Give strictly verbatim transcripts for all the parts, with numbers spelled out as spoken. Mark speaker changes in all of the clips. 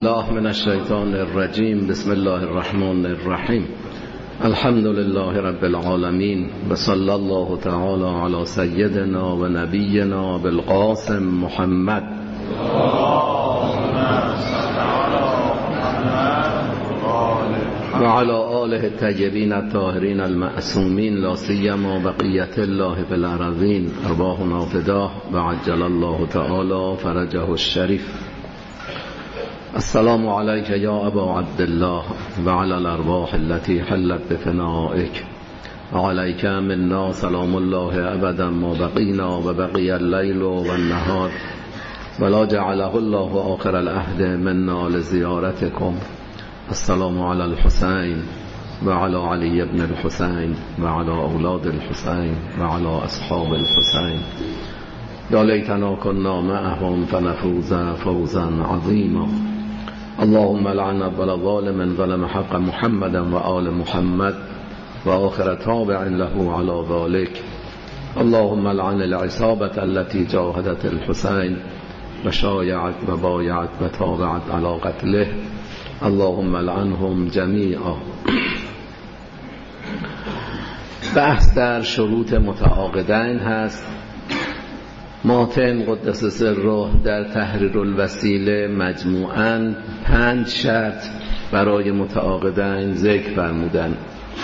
Speaker 1: الله من الشیطان الرجیم. بسم الله الرحمن الرحیم. الحمد لله رب العالمین و صلی الله تعالی علی سیدنا و نبینا بالقاسم محمد و علی آله الطیبین الطاهرین المعصومین لا سیما بقیة الله فی الارضین ارواحنا فداه و عجل الله تعالی فرجه الشریف. السلام علیک یا ابا عبدالله و علی الارواح التي حلت بفنائک و علیک منا سلام الله ابدا ما بقینا و بقی اللیل و النهار ولا جعله الله آخر العهد منا لزیارتکم. السلام علی الحسین و علی علی ابن الحسین و علی اولاد الحسین و علی اصحاب الحسین. یا لیتنا کنا معهم فنفوز فوزا عظیما. اللهم لعن ولا ظالم ظلم حق محمد و آل محمد و آخر تابع له على ذلك. اللهم لعن العصابة التي جاهدت الحسين و شایعت و بایعت و تابعت على قتله. اللهم لعنهم جمیعا. بحث در شروط متعاقدین هست. ماتن قدس سره در تحریر الوسیله مجموعاً پنج شرط برای متعاقدین ذکر فرمودند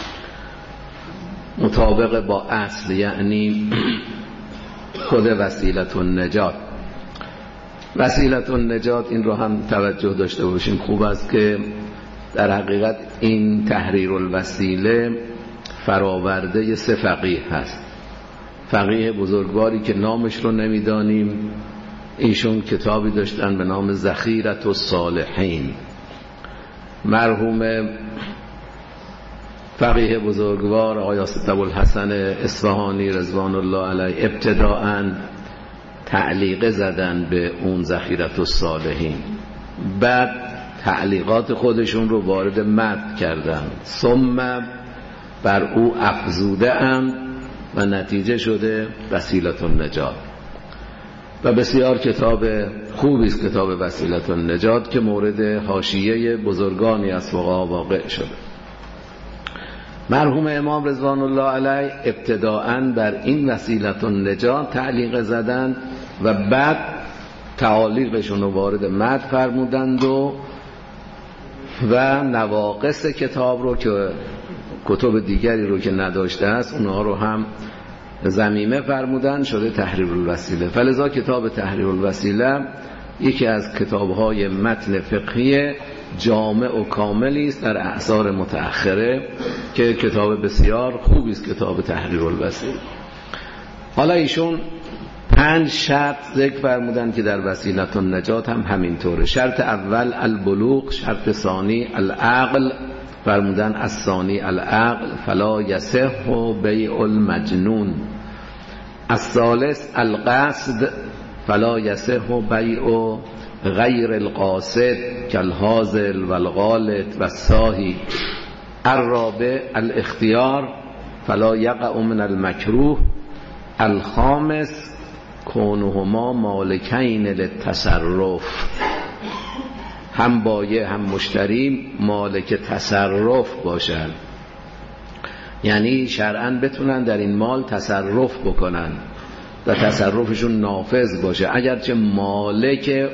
Speaker 1: مطابق با اصل، یعنی خود وسیلة النجات. وسیلة النجات این رو هم توجه داشته باشیم، خوب است که در حقیقت این تحریر الوسیله فراورده سه فقیه هست. فقیه بزرگواری که نامش رو نمیدانیم، ایشون کتابی داشتن به نام ذخیرة الصالحین. مرحوم فقیه بزرگوار آقای ابوالحسن اصفهانی رضوان الله علیه ابتداءً تعلیقه زدن به اون ذخیرة الصالحین، بعد تعلیقات خودشون رو وارد متن کردن، ثم بر او افزوده اند و نتیجه شده وسیلة النجات. و بسیار کتاب خوبی است کتاب وسیلة النجات که مورد حاشیه بزرگانی از فقها واقع شده. مرحوم امام رضوان الله علیه ابتداءً بر این وسیلة النجات تعلیق زدند و بعد تعالیقشون رو وارد متن فرمودند و و نواقص کتاب رو که کتب دیگری رو که نداشته است اونها رو هم ضمیمه فرمودن، شده تحریر الوسیله. فلذا کتاب تحریر الوسیله یکی از کتاب‌های متن فقهی جامع و کاملی است در اعصار متأخره که کتاب بسیار خوبی است کتاب تحریر الوسیله. حالا ایشون پنج شرط ذکر فرمودن که در وسیلة النجات هم همینطوره. شرط اول البلوغ، شرط ثانی العقل، فرمودن الثانی العقل فلا یصح بیع المجنون. الثالث القصد فلا یصح بیع غیر القاصد کالحاضر والغالط والساهی. الرابع الاختیار فلا یقع من المکروه. الخامس کونهما مالکین للتصرف، هم بایع هم مشتری مالک تصرف باشن، یعنی شرعاً بتونن در این مال تصرف بکنن و تصرفشون نافذ باشه، اگرچه مالک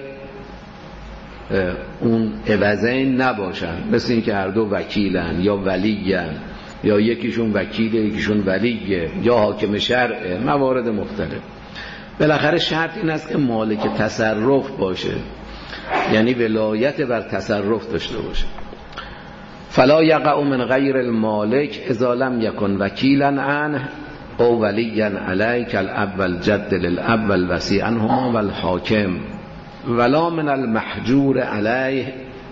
Speaker 1: اون عوضین نباشن، مثل این که هر دو وکیلن یا ولیین یا یکیشون وکیله یکیشون ولیه یا حاکم شرعه، موارد مختلف. بالاخره شرط این است که مالک تصرف باشه، یعنی ولایت بر تصرف داشته باشه. فلا یقع من غیر المالک اذا لم یکن وکیلا عنه او ولیا علیه کالاب والجد للاب والوصی عنهما والحاکم، ولا من المحجور علیه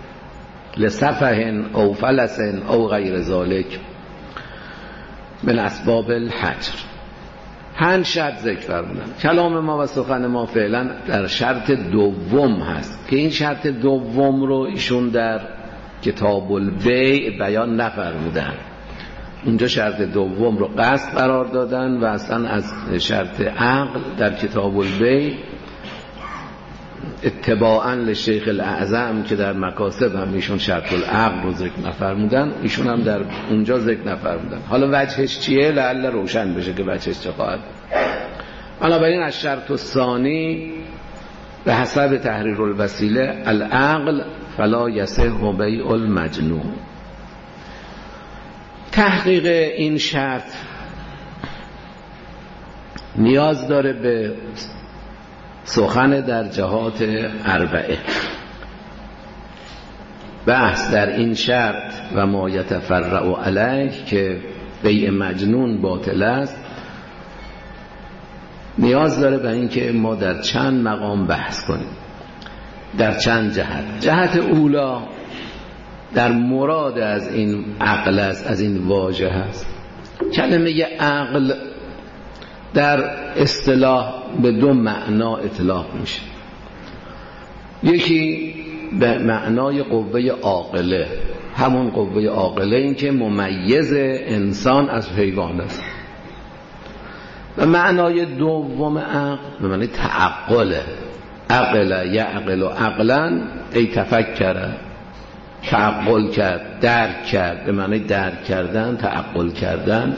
Speaker 1: لسفه او فلس او غیر ذلک من اسباب الحجر. پنج شرط ذکر فرمودن. کلام ما و سخن ما فعلا در شرط دوم هست که این شرط دوم رو ایشون در کتاب البیع بیان نفرمودن. اونجا شرط دوم رو قصد قرار دادن و اصلا از شرط عقل در کتاب البیع اتباعا لشیخ الاعظم که در مکاسب هم ایشون شرط العقل رو ذکر نفرمودن، ایشون هم در اونجا ذکر نفرمودن. حالا وجهش چیه؟ لعل روشن بشه که وجهش چه خواهد. بنابراین از شرط الثانی به حسب تحریر الوسیله العقل فلا یصح بیع المجنون. تحقیق این شرط نیاز داره به سخن در جهات اربعه. بحث در این شرط و ما یتفرع علیه که بیع مجنون باطل است نیاز داره به این که ما در چند مقام بحث کنیم، در چند جهت. جهت اولا در مراد از این عقل است، از این واژه هست. کلمه عقل در اصطلاح به دو معنا اطلاق میشه. یکی به معنای قوه عاقله، همون قوه عاقله این که ممیز انسان از حیوان است. و معنای دوم عقل به معنی تعقله، عقل یعقل و عقلا ای تفکر، تعقل کرد، درک کرد، به معنی درک کردن، تعقل کردن.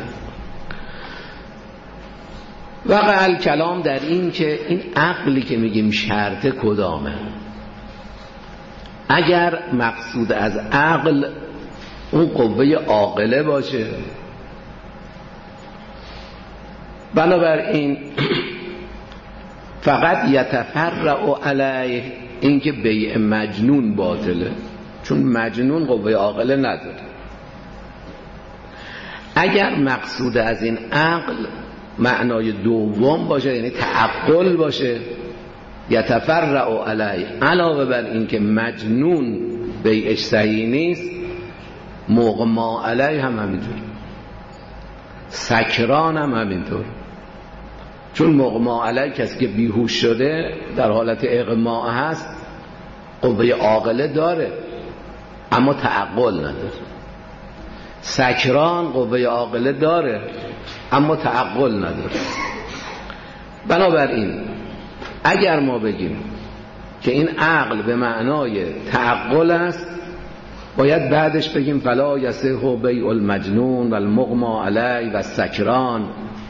Speaker 1: وقع الکلام در این که این عقلی که میگیم شرط کدامه. اگر مقصود از عقل اون قوه عاقله باشه، بنابراین فقط یتفرع علیه این که بیع مجنون باطله، چون مجنون قوه عاقله نداره. اگر مقصود از این عقل معنای دوم باشه، یعنی تعقل باشه، یتفرع علیه، علاوه بر این که مجنون بیعش صحیح نیست، مغما علیه هم همینطور، سکران هم همینطور. چون مغما علیه کسی که بیهوش شده در حالت اغما هست، قوه عاقله داره اما تعقل نداره. سکران قوه عاقله داره اما تعقل نداره. بنابراین اگر ما بگیم که این عقل به معنای تعقل است، باید بعدش بگیم فلا یصح بیع المجنون و المغما علیه و السکران.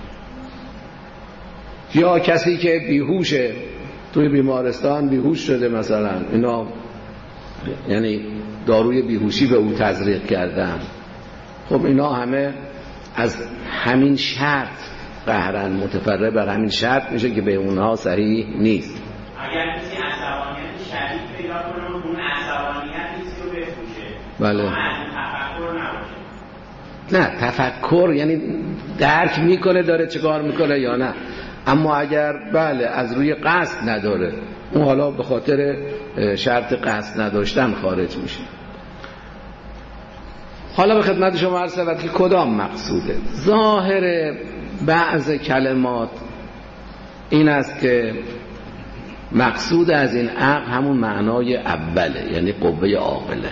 Speaker 1: یا کسی که بیهوشه، توی بیمارستان بیهوش شده مثلا، اینا یعنی داروی بیهوشی به او تزریق کردن، خب اینا همه از همین شرط قهرن، متفرع بر همین شرط میشه که به اونها صحیح نیست.
Speaker 2: اگر کسی عصبانیت شدید پیدا کنه اون عصبانیت نیست رو بفروشه،
Speaker 1: بله،
Speaker 2: تفکر نباشه.
Speaker 1: نه تفکر یعنی درک میکنه داره چه کار میکنه یا نه، اما اگر بله از روی قصد نداره، اون حالا به خاطر شرط قصد نداشتن خارج میشه. حالا به خدمت شما عرض شود که کدام مقصوده. ظاهر بعض کلمات این است که مقصود از این عقل همون معنای اوله، یعنی قوه عاقله،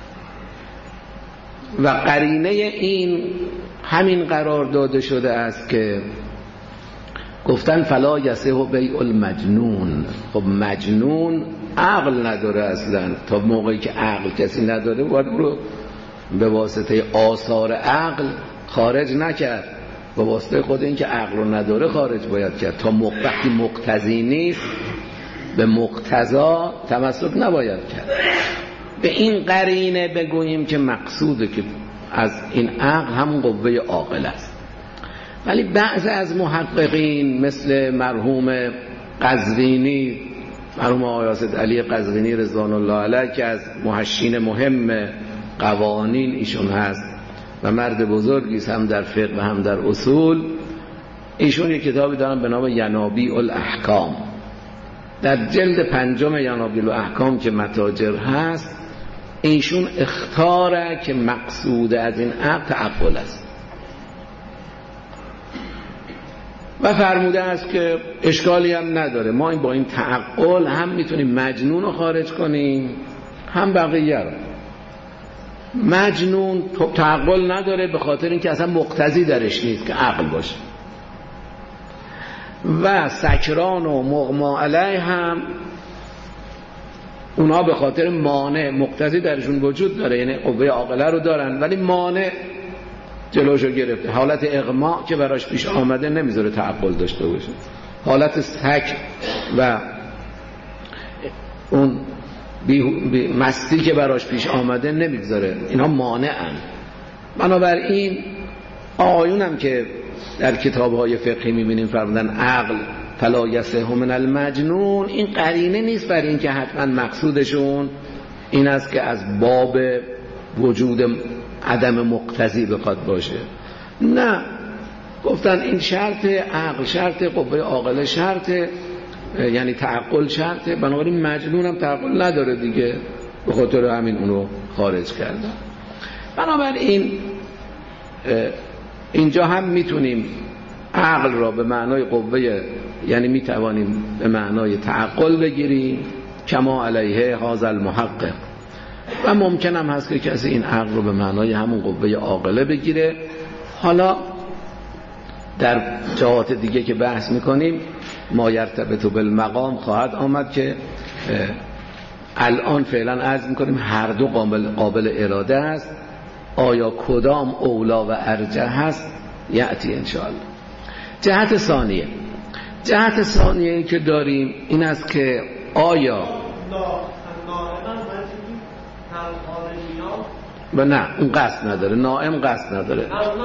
Speaker 1: و قرینه این همین قرار داده شده است که گفتن فلا یصح بیع المجنون. خب مجنون عقل نداره اصلا. تا موقعی که عقل کسی نداره باید رو به واسطه آثار عقل خارج نکرد، به واسطه خود این که عقل رو نداره خارج باید کرد. تا وقتی مقتضی نیست به مقتضا تمسک نباید کرد. به این قرینه بگوییم که مقصوده که از این عقل همون قوه عاقل است. ولی بعض از محققین مثل مرحوم قزوینی، مرحوم آقای اسد علی قزوینی رضوان الله علیه که از محشین مهم قوانین ایشون هست و مرد بزرگی است هم در فقه و هم در اصول، ایشون یک کتابی دارن به نام ینابیع الاحکام. در جلد پنجم ینابیع الاحکام که متاجر هست، ایشون اختاره که مقصود از این عقل تعقل است و فرموده است که اشکالی هم نداره، ما این با این تعقل هم میتونیم مجنون رو خارج کنیم هم بقیه رو. مجنون تعقل نداره به خاطر اینکه اصلا مقتضی درش نیست که عقل باشه، و سکران و مغما علیه هم اونها به خاطر مانع مقتضی درشون وجود داره، یعنی قوه عاقله رو دارن ولی مانع جلوشو گرفته. حالت اغما که براش پیش آمده نمیذاره تعقل داشته باشه، حالت سکر و اون بی بی مستی که براش پیش آمده نمیذاره، اینا مانعن. بنابراین آقایون هم که در کتاب‌های فقهی می‌بینیم فرمودن عقل فلا یصح من المجنون، این قرینه نیست برای این که حتما مقصودشون این است که از باب وجود عدم مقتضی بخواد باشه. نه، گفتن این شرط عقل، شرط قوه عاقله شرط، یعنی تعقل شرطه، بنابراین مجنون هم تعقل نداره دیگه، به خاطر همین اونو خارج کردن. بنابراین اینجا هم میتونیم عقل را به معنای قوه، یعنی میتوانیم به معنای تعقل بگیریم کما علیه هذا المحقق، و ممکن هم هست که کسی این عقل رو به معنای همون قوه عاقله بگیره. حالا در جهات دیگه که بحث میکنیم ما یرتبط بالمقام خواهد آمد که الان فعلا عرض میکنیم هر دو قابل, قابل اراده است. آیا کدام اولا و ارجح هست یأتی انشاءالله. جهت ثانیه، جهت ثانیه که داریم این است که آیا و نه اون قصد نداره، نائم قصد نداره.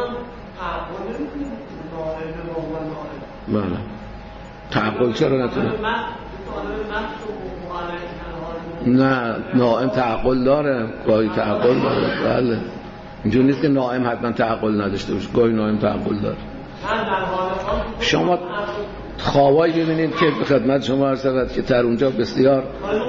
Speaker 1: بله تعقل چرا نتونه؟ نه نائم تعقل داره، گاهی تعقل داره. بله اینجور نیست که نائم حتما تعقل نداشته باشه، گاهی نائم تعقل داره. شما خوابایی ببینید که خدمت شما عرض شود که در اونجا بسیار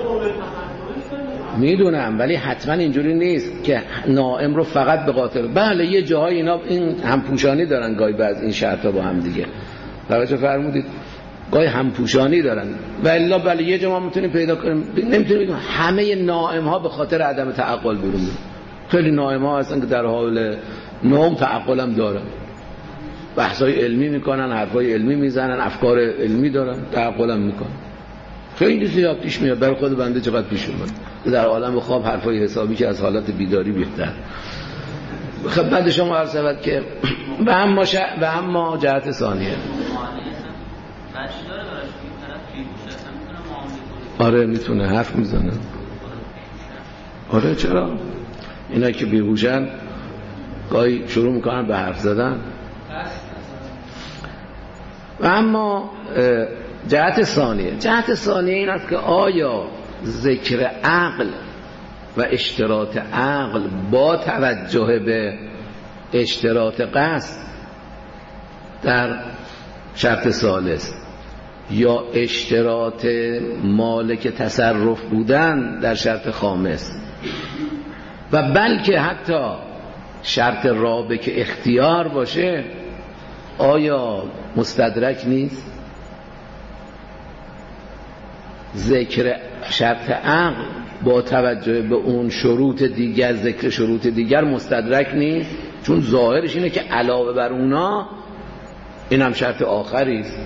Speaker 1: میدونم، ولی حتما اینجوری نیست که نائم رو فقط به خاطر، بله یه جاهای اینا این همپوشانی دارن گاهی بعض این شرطا با هم دیگه، توجه فرمودید، گاهی همپوشانی دارن و الا بله یه جا ما میتونیم پیدا کنیم، نمیتونیم بگیم همه نائم ها به خاطر عدم تعقل بیرون میرن. خیلی نائم ها هستن که در حال نوم تعقل هم دارن، بحثای علمی میکنن، حرفای علمی میزنن، افکار علمی دارن، تعقل هم میکنن. خیلی زیاد پیش میاد، برای خود بنده چقدر پیش اومد در عالم خواب حرفای حسابی که از حالت بیداری بهتر. خدمت شما عرض شود که و اما ش... و اما جهت ثانیه آره میتونه حرف میزنه. آره چرا؟ اینا که بیهوشن گاهی شروع میکنن به حرف زدن. و اما جهت ثانیه، جهت ثانیه این است که آیا ذکر عقل و اشتراط عقل با توجه به اشتراط قصد در شرط ثالث یا اشتراط مالک تصرف بودن در شرط خامس و بلکه حتی شرط رابع که اختیار باشه، آیا مستدرک نیست؟ ذکر شرط عقل با توجه به اون شروط دیگر، ذکر شروط دیگر مستدرک نیست، چون ظاهرش اینه که علاوه بر اونا این هم شرط آخری است.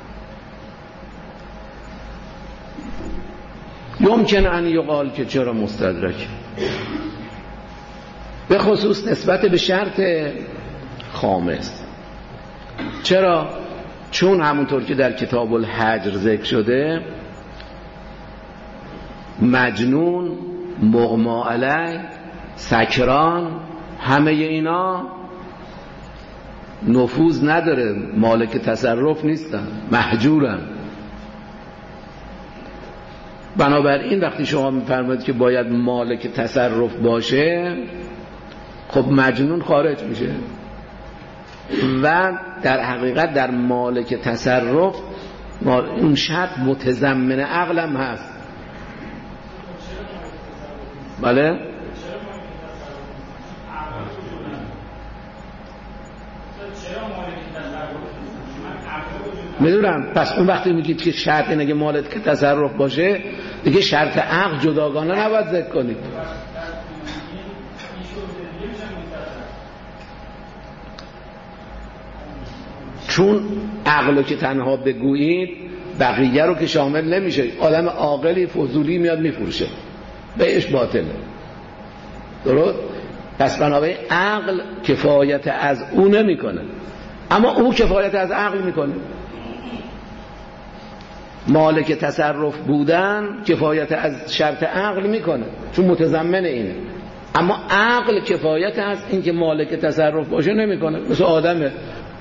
Speaker 1: ممکن ان یقال که چرا مستدرک، به خصوص نسبت به شرط خامس. چرا؟ چون همونطور که در کتاب الحجر ذکر شده مجنون، مغما علیه، سکران، همه اینا نفوذ نداره، مالک تصرف نیستن، محجورن. بنابراین وقتی شما میفرمایید که باید مالک تصرف باشه، خب مجنون خارج میشه و در حقیقت در مالک تصرف اون شرط متضمن عقلم هست. بله میدونم. پس اون وقتی میگید که شرط اینه که مالک تصرف باشه، دیگه شرط عقل جداگانه نباید ذکر کنید. چون عقلو که تنها بگویید بقیه رو که شامل نمیشه. آدم عاقلی فضولی میاد میفروشه، بیعش باطله. درست؟ پس بنابراین عقل کفایت از او نمیکنه، اما او کفایت از عقل میکنه. مالک تصرف بودن کفایت از شرط عقل میکنه چون متضمن اینه، اما عقل کفایت از این که مالک تصرف باشه نمیکنه. مثل آدمه،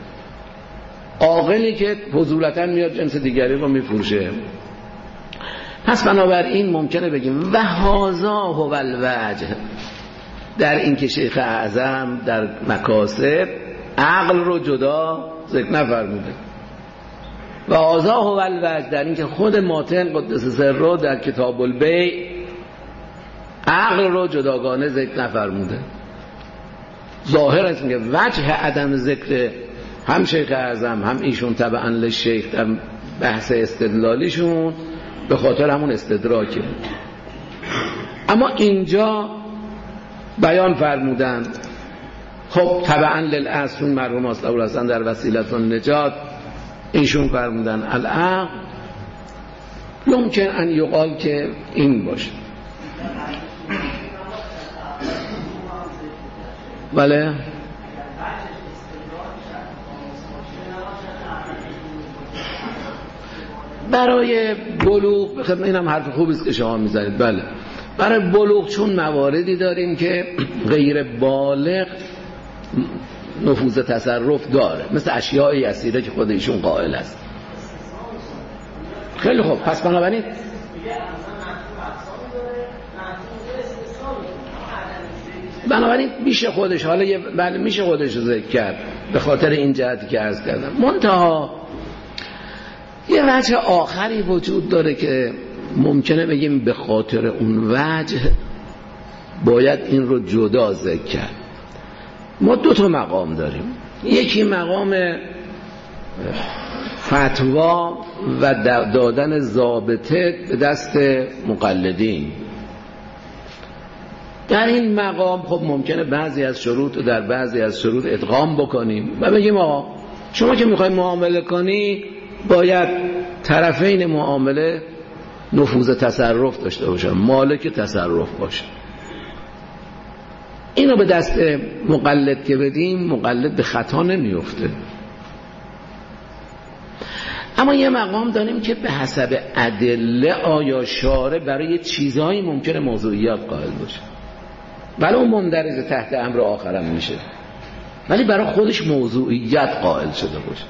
Speaker 1: عاقلی که فضولتا میاد جنس دیگری رو میفروشه. پس بنابراین ممکنه بگیم و هذا هو الوجه، در این که شیخ اعظم در مکاسب عقل رو جدا ذکر نفرموده، و هذا هو الوجه در این که خود ماتن قدس سره در کتاب البیع عقل رو جداگانه ذکر نفرموده. ظاهر است که وجه عدم ذکر هم شیخ اعظم هم ایشون تبعا للشیخ در بحث استدلالیشون به خاطر همون استدراکه. اما اینجا بیان فرمودن خب تبعا للاصل مرحوم اصل حسن در وسیلة النجات ایشون فرمودن العقل یمکن ان یقال که این باشه. بله برای بلوغ، اینم حرف خوبی است که شما میزنید، بله برای بلوغ چون مواردی داریم که غیر بالغ نفوذ تصرف داره، مثل اشیاء یسیره که خود ایشون قائل است. خیلی خوب، پس بنابراین بنابراین میشه خودش حالا یه بله میشه خودش رو ذکر کرد به خاطر این جهتی که عرض کردم. منتها یه وجه آخری وجود داره که ممکنه بگیم به خاطر اون وجه باید این رو جدا ذکر کرد. ما دو تا مقام داریم، یکی مقام فتوا و دادن ضابطه به دست مقلدین. در این مقام خب ممکنه بعضی از شروط و در بعضی از شروط ادغام بکنیم و بگیم آقا شما که میخوای معامله کنی باید طرفین معامله نفوذ تصرف داشته باشن، مالک تصرف باشه. اینو به دست مقلد که بدیم مقلد به خطا نمیفته. اما یه مقام داریم که به حسب ادله آیا شارع برای چیزهایی ممکنه موضوعیات قائل باشه، ولی اون مندرج تحت امر آخرم میشه، ولی برای خودش موضوعیت قائل شده باشه.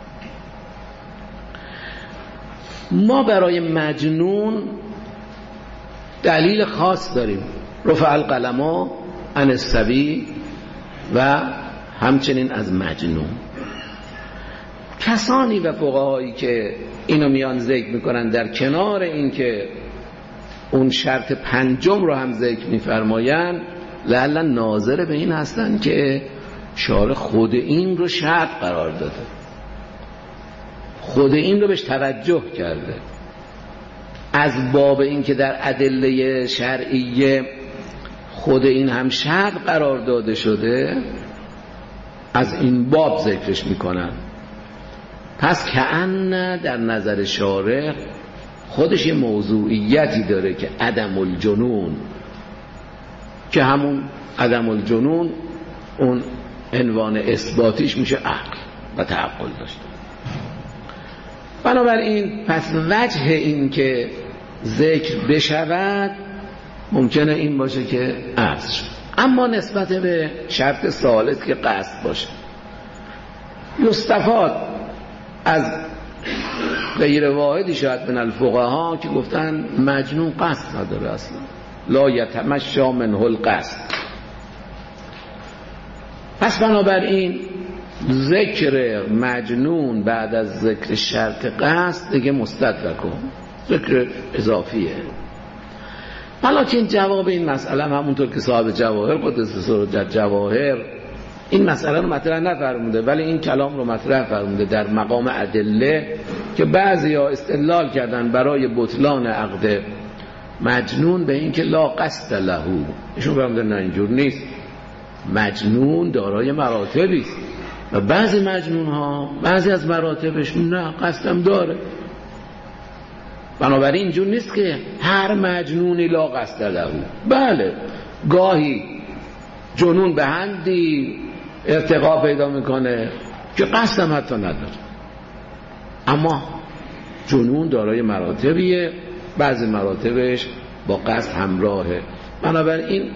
Speaker 1: ما برای مجنون دلیل خاص داریم، رفع القلم عن الصبی و همچنین از مجنون. کسانی و فقهایی که اینو میان ذکر میکنن در کنار این که اون شرط پنجم رو هم ذکر میفرماین لعلا ناظر به این هستن که شارع خود این رو شرط قرار داده، خود این رو بهش توجه کرده، از باب این که در ادله شرعیه خود این هم شرط قرار داده شده از این باب ذکرش میکنن. پس کأن در نظر شارع خودش یه موضوعیتی داره که عدم الجنون، که همون عدم الجنون اون عنوان اثباتیش میشه عقل و تعقل داشته. بنابراین پس وجه این که ذکر بشود ممکنه این باشه که عرض شد. اما نسبت به شرط ثالث که قصد باشه، یستفاد از غیر واحدی شاید من الفقها که گفتن مجنون قصد نداره، اصلا لا یتمشا منه القصد. پس بنابراین ذکر مجنون بعد از ذکر شرط قصد دیگه مستدرکه، ذکر اضافیه. ولیکن جواب این مسئله همونطور که صاحب جواهر قدس سره در جواهر این مسئله رو مطرح نفرموده، ولی این کلام رو مطرح فرموده در مقام ادله که بعضیا استدلال کردن برای بطلان عقد مجنون به این که لا قصد له. ایشون فرموده نه اینجور نیست، مجنون دارای مراتبی است و بعضی مجنون ها بعضی از مراتبش نه قصدم داره. بنابراین اینجور نیست که هر مجنونی لا قصد له. بله گاهی جنون به حدی ارتقا پیدا میکنه که قصد هم حتی نداره، اما جنون دارای مراتبیه، بعضی مراتبش با قصد همراهه. بنابراین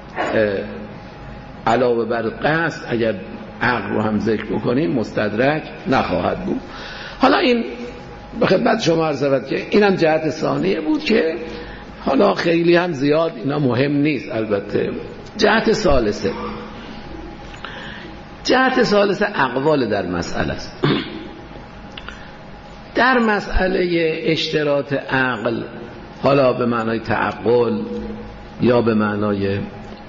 Speaker 1: علاوه بر قصد اگر عقل رو هم ذکر بکنیم مستدرک نخواهد بود. حالا این به خدمت شما عرض شود که اینم جهت ثانیه بود که حالا خیلی هم زیاد اینا مهم نیست. البته جهت ثالثه، جهت ثالثه اقوال در مسئله است. در مسئله اشتراط عقل، حالا به معنای تعقل یا به معنای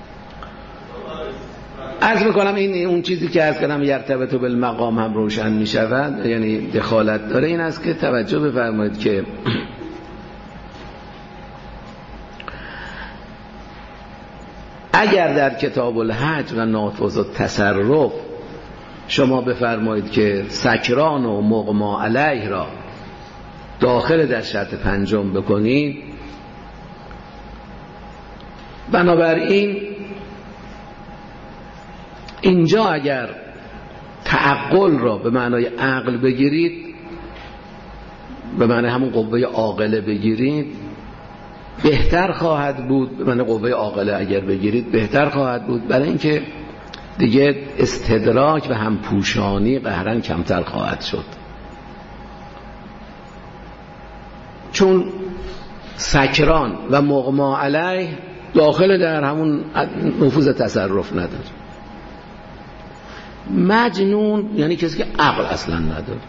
Speaker 1: عرض میکنم این اون چیزی که عرض کردم یرتبط بالمقام هم روشن میشود، یعنی دخالت داره، این است که توجه بفرمایید که اگر در کتاب الحج و نافذ التصرف شما بفرمایید که سکران و مغما علیه را داخل در شرط پنجم بکنید، بنابراین اینجا اگر تعقل را به معنای عقل بگیرید، به معنی همون قوه عاقله بگیرید، بهتر خواهد بود. به معنی قوه عاقله اگر بگیرید بهتر خواهد بود، برای اینکه دیگه استدراک و همپوشانی قهرن کمتر خواهد شد. چون سکران و مغما علیه داخل در همون نفوذ تصرف نداره. مجنون یعنی کسی که عقل اصلا نداره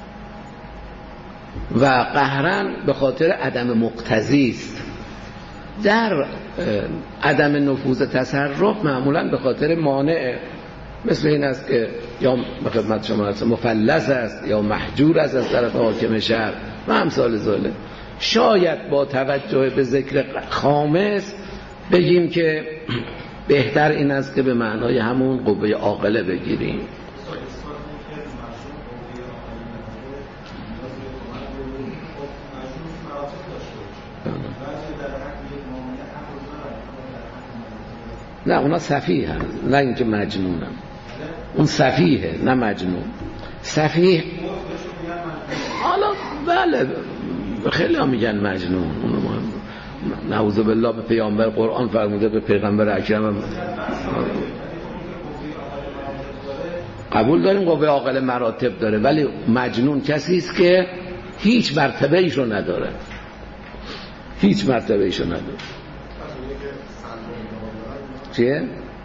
Speaker 1: و قهرن به خاطر عدم مقتضی است. در عدم نفوذ تصرف معمولا به خاطر مانع، مثل این است که یا به خدمت شما هست مفلس است یا محجور است از طرف حاکم شهر و امثال ذالک. شاید با توجه به ذکر خامس بگیم که بهتر این است که به معنای همون قوه عاقله بگیریم. نه اونا سفیه هم، نه اینکه مجنون هم. اون سفیه نه مجنون. سفیه حالا بله خیلی هم میگن مجنون. نعوذ بالله به پیامبر قرآن فرموده، به پیغمبر اکرم هم قبول داریم قوه عاقله مراتب داره، ولی مجنون کسی است که هیچ مرتبه ایشو نداره، هیچ مرتبه ایشو نداره. چیه؟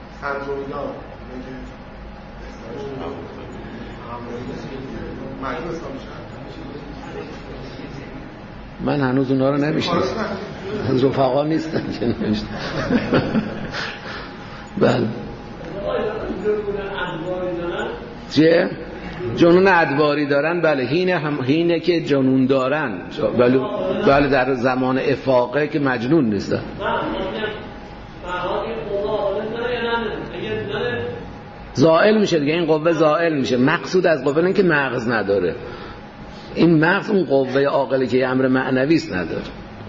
Speaker 1: من هنوز اونا رو نمیشناسم، از رفقا نیستم که نمیشناسم. بله چیه؟ جنون ادواری دارن. بله هینه هم هینه که جنون دارن، بله بله در زمان افاقه که مجنون نیستن. زائل میشه دیگه، این قوه زائل میشه. مقصود از قوه این که مغز نداره، این مغز اون قوه عاقله که امر معنوی است نداره.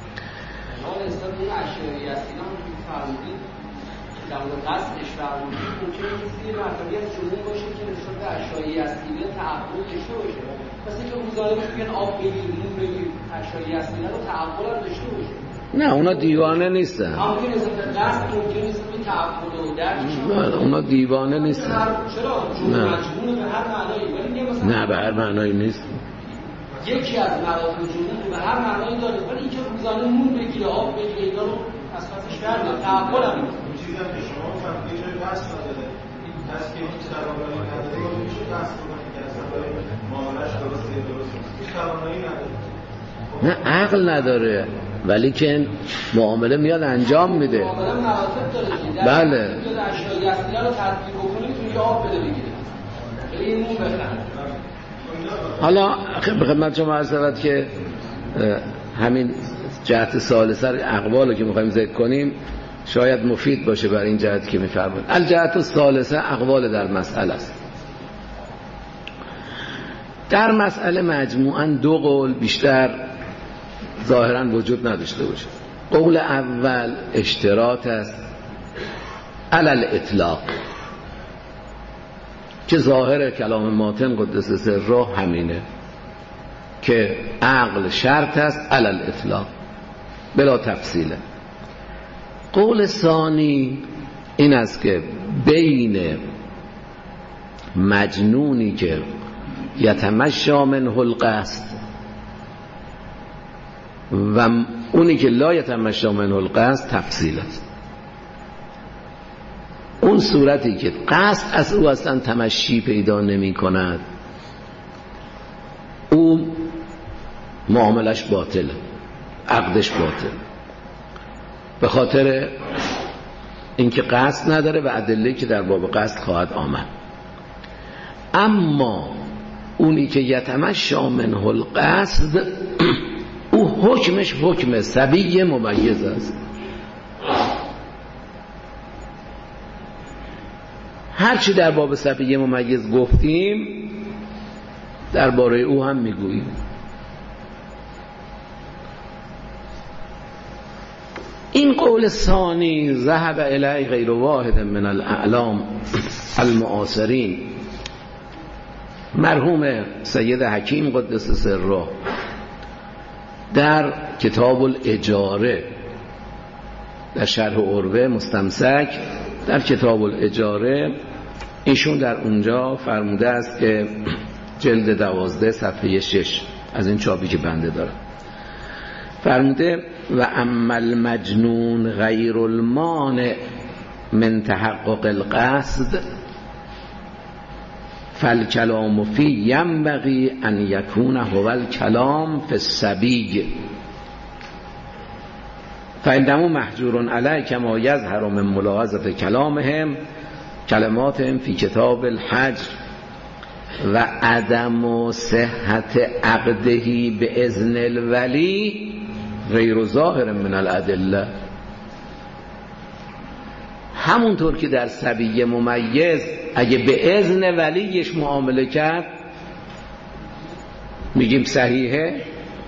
Speaker 1: در مورد قصدش فرمودید ممکنه چیزی مرتبی از جنون باشه که نسبت به اشیایی اصلیه تعقل داشته باشه، مثل اینکه روزانه میگن آب بگیر نون بگیر اشیایی اصلیه رو تعقل هم داشته باشه. نه اونا دیوانه نیستن. ممکنه نسبت به قصد ممکنه نسبت به تعقل و درک. نه اونا دیوانه نیستن. چرا؟ چون مجنون به هر معنایی، ولی میگه مثلا نه به هر معنایی نیست. یکی از مراتب جنون به هر معنایی داره، ولی اینکه روزانه نون بگیره آب بگیره اینا رو از خاطرش کرده تعقل هم چیزی که شما فهمیدید یه جای دست نداره، دست که هیچ توانایی نداره، یا میشه دست کنه که اصلا برای معامله‌اش درسته درسته هیچ توانایی نداره. نه عقل نداره ولی که معامله میاد انجام میده. معامله مراتب داره. بله. اشیاء اصلی رو تطبیق بکنید توی آب بده بگیره. خیلی نون بخره. حالا به خدمت شما عرض شود که همین جهت ثالثه اقوالو که می‌خوایم ذکر کنیم شاید مفید باشه برای این جهت که می‌فرمایید. الجهت الثالثه اقوال در مسئله است. در مسئله مجموعاً دو قول بیشتر ظاهرا وجود نداشته باشه. قول اول اشتراط است علل اطلاق که ظاهر کلام ماتن قدس سره همینه که عقل شرط است علل اطلاق بلا تفصیله. قول ثانی این است که بین مجنونی که یتمشا منه القصد و اونی که لا یتمشا منه القصد تفصیل است. اون صورتی که قصد از او اصلا تمشی پیدا نمی کند او معاملش باطله، عقدش باطل، به خاطر اینکه قصد نداره و ادله‌ای که در باب قصد خواهد آمد. اما اونی که یتمشا منه القصد او حکمش حکم صبی ممیز است. هرچی در باب صبی ممیز گفتیم درباره او هم میگوییم. این قول ثانی ذهب الیه غیر واحد من الاعلام المعاصرین، مرحوم سید حکیم قدس سره در کتاب الاجاره در شرح عروه مستمسک در کتاب الاجاره ایشون در اونجا فرموده است که جلد دوازده صفحه شش از این چاپی که بنده دارم فرموده و اما المجنون غیر المانع من تحقق القصد فالکلام فی ینبغی ان یکون هو الکلام فی الصبی فإنه محجور علیه کما یظهر من ملاحظة کلامهم کلماتهم فی کتاب الحج و عدم صحت عقده به اذن الولی غیر ظاهر من الادله. همونطور که در صبی ممیز اگه به اذن ولیش معامله کرد میگیم صحیحه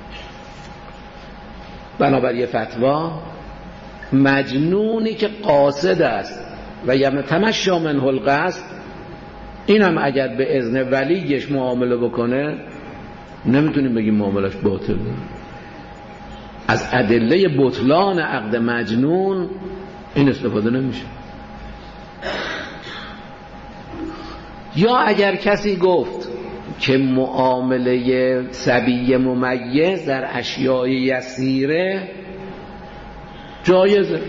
Speaker 1: بنابر یه فتوا، مجنونی که قاصد است و یتمشا منه القصد این هم اگر به اذن ولیش معامله بکنه نمیتونیم بگیم معاملش باطله. از ادله بطلان عقد مجنون این استفاده نمیشه. یا اگر کسی گفت که معامله صبی ممیز در اشیاء یسیره جایزه،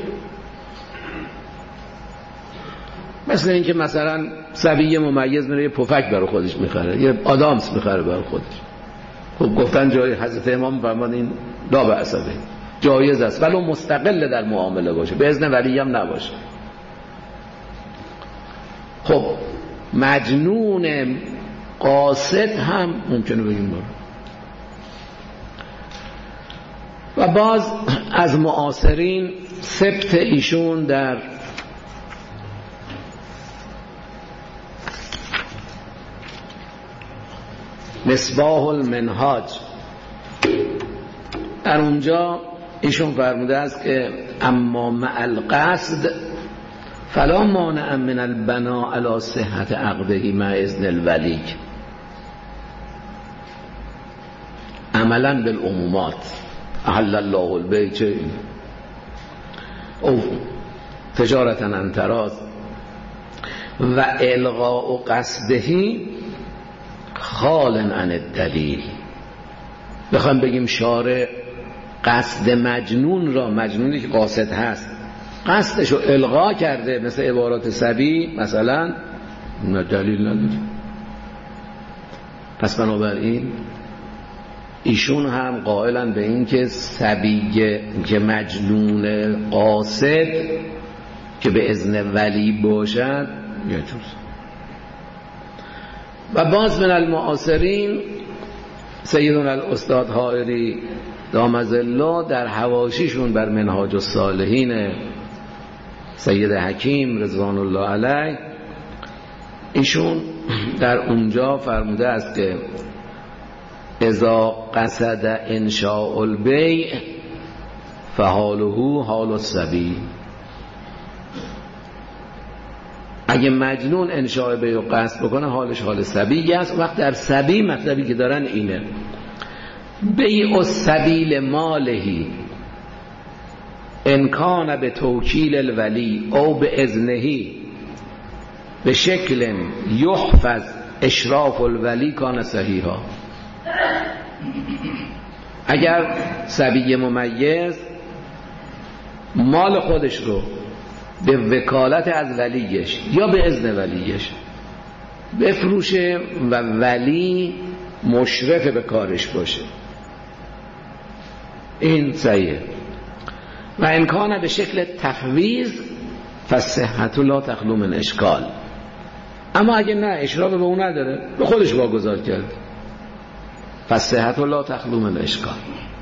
Speaker 1: مثل اینکه مثلا صبی ممیز میره یه پفک برای خودش میخره، یه آدامس میخره برای خودش، خب گفتن جای حضرت امام فرمان این لا بأس به جایز است ولو مستقل در معامله باشه، به اذن ولی هم نباشه. خب مجنون قاصد هم ممکنه بگیم برو. و باز از معاصرین سبت ایشون در مصباح المنهاج در اونجا ایشون فرموده است که اما مع القصد فلا مانع من البناء علی صحت عقده مع اذن الولی عملا بالعمومات احل الله البیع او تجارتا عن تراض و الغاء قصدهی خال عن الدلیل. بخوام بگیم شارع قصد مجنون را، مجنونی که قاصد هست قصدشو الغا کرده مثل عبارات صبی مثلا، نه دلیل نداره. پس بنابراین ایشون هم قائلن به این که صبی که مجنون قاصد که به اذن ولی باشد یجوز. و باز من المعاصرین سیدنا الاستاد حائری دام ظله در حواشیشون بر منهاج الصالحین سید حکیم رضوان الله علیه ایشون در اونجا فرموده است که اذا قصد انشاء البیع فحاله حال الصبی. اگه مجنون انشاء بیع و قصد بکنه حالش حال صبی است. وقت در صبی مطلبی که دارن اینه بیع السبیل مالهی انکان به توکیل الولی او به اذنهی به شکل یحفظ اشراف الولی کان صحیحا. اگر صبی ممیز مال خودش رو به وکالت از ولیش یا به اذن ولیش بفروشه و ولی مشرف به کارش باشه این صحیحه. و امکانه به شکل تفویض فصحت لا تخلو من اشکال. اما اگه نه اشراف به اون نداره به خودش واگذار کرد فصحت لا تخلو من اشکال.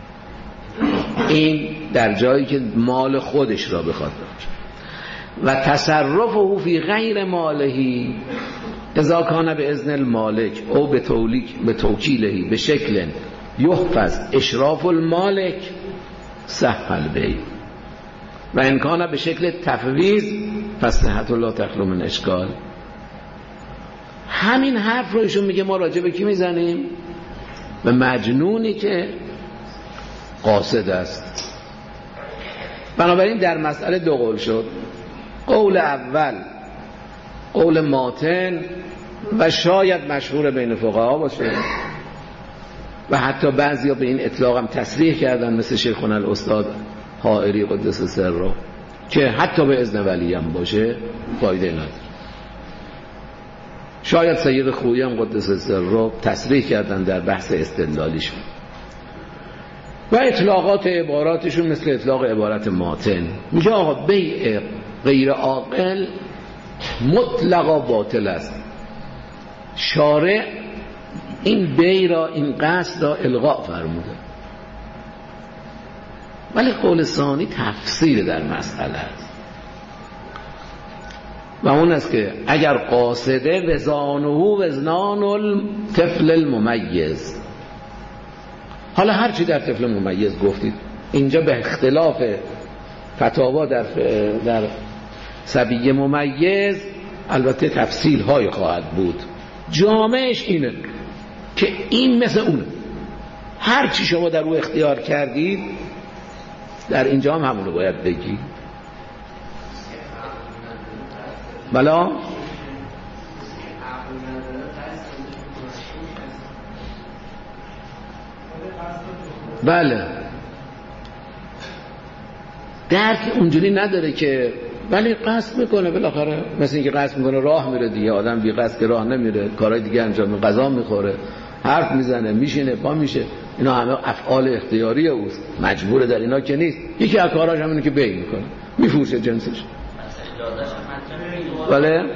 Speaker 1: این در جایی که مال خودش را بخواد و تصرفه فی غیر مالهی اذا کان به اذن المالک او به تولیک به توکیلهی به شکل یحفظ اشراف المالک صح البیع و ان کان به شکل تفویض فصحت لا تخلو من اشکال. همین حرف رو ایشون میگه ما راجع به کی میزنیم؟ به مجنونی که قاصد است. بنابراین در مسئله دو قول شد. قول اول قول ماتن و شاید مشهور بین فقها باشه و حتی بعضیا به این اطلاق هم تصریح کردن مثل شیخنا الاستاد حائری قدس سره که حتی به اذن ولی هم باشه فایده نداره. شاید سید خویی هم قدس سره تصریح کردن در بحث استدلالیشون و اطلاقات عباراتشون مثل اطلاق عبارت ماتن. میگه آقا بیع غیر عاقل مطلقا باطل است. شارع این بیع را این قصد را الغاء فرموده. ولی قول ثانی تفصیل در مسئله است و اون است که اگر قاصده وزانه وزنان الطفل الممیز. حالا هرچی در طفل ممیز گفتید اینجا به اختلاف فتاوا در در صبی ممیز البته تفصیل های خواهد بود. جامعش اینه که این مثل اونه. هرچی شما در او اختیار کردید در اینجا هم همونو باید بگی. بلا بله درک اونجوری نداره که ولی قصد میکنه بالاخره، مثل اینکه قصد میکنه راه میره دیگه. آدم بی قصد که راه نمیره، کارهای دیگه انجام میده، غذا میخوره، حرف میزنه، میشینه، پا میشه. اینا همه افعال اختیاری اوست، مجبوره در اینا که نیست. یکی از کاراش همینه که بیع میکنه، میفروشه جنسش. بله
Speaker 3: اجازه‌ای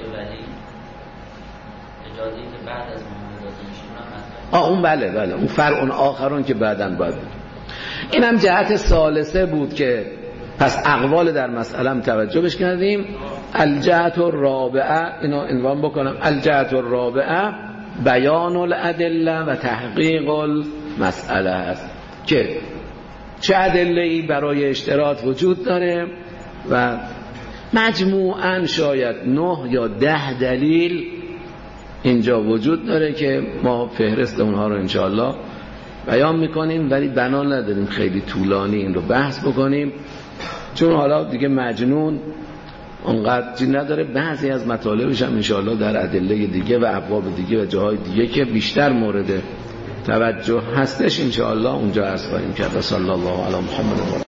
Speaker 3: که بعد از
Speaker 1: آه اون بله بله اون فرع اون آخرون که بعداً باید. این هم جهت ثالثه بود که پس اقوال در مسئله هم توجه بش کردیم. الجهت الرابعه اینو عنوان بکنم. الجهت الرابعه بیان الادله و تحقیق المسئله است که چه ادله‌ای برای اشتراط وجود داره و مجموعاً شاید نه یا ده دلیل اینجا وجود داره که ما فهرست اونها رو انشاءالله بیان میکنیم، ولی بنا نداریم خیلی طولانی این رو بحث بکنیم چون حالا دیگه مجنون اونقدر چیز نداره. بعضی از مطالبش هم انشاءالله در ادله دیگه و ابواب دیگه و جاهای دیگه که بیشتر مورد توجه هستش انشاءالله اونجا عرض خواهیم کرد. صلی الله علی محمد.